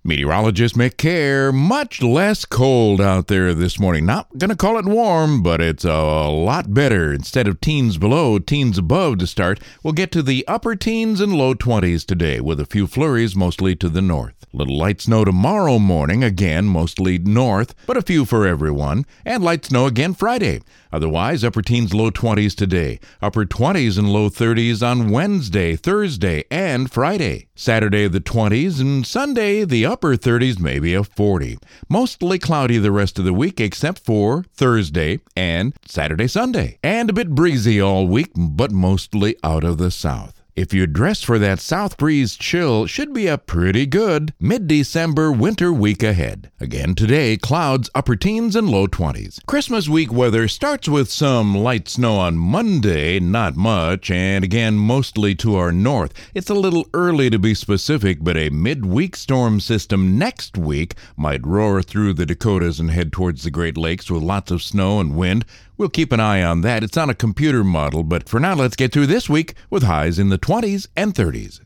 Meteorologist Mick Care. Much less cold out there this morning. Not gonna call it warm, but it's a lot better. Instead of teens below, teens above to start, we'll get to the upper teens and low 20s today with a few flurries mostly to the north. Little light snow tomorrow morning, again mostly north, but a few for everyone. And light snow again Friday. Otherwise, upper teens, low 20s today. Upper 20s and low 30s on Wednesday, Thursday, and Friday. Saturday, the 20s, and Sunday, the upper 30s, maybe a 40. Mostly cloudy the rest of the week except for Thursday and Saturday, Sunday. And a bit breezy all week, but mostly out of the south. If you dress for that south breeze chill, should be a pretty good mid-December winter week ahead. Again today, clouds, upper teens and low 20s. Christmas week weather starts with some light snow on Monday, not much, and again mostly to our north. It's a little early to be specific, but a midweek storm system next week might roar through the Dakotas and head towards the Great Lakes with lots of snow and wind. We'll keep an eye on that. It's on a computer model, but for now, let's get through this week with highs in the 20s and 30s.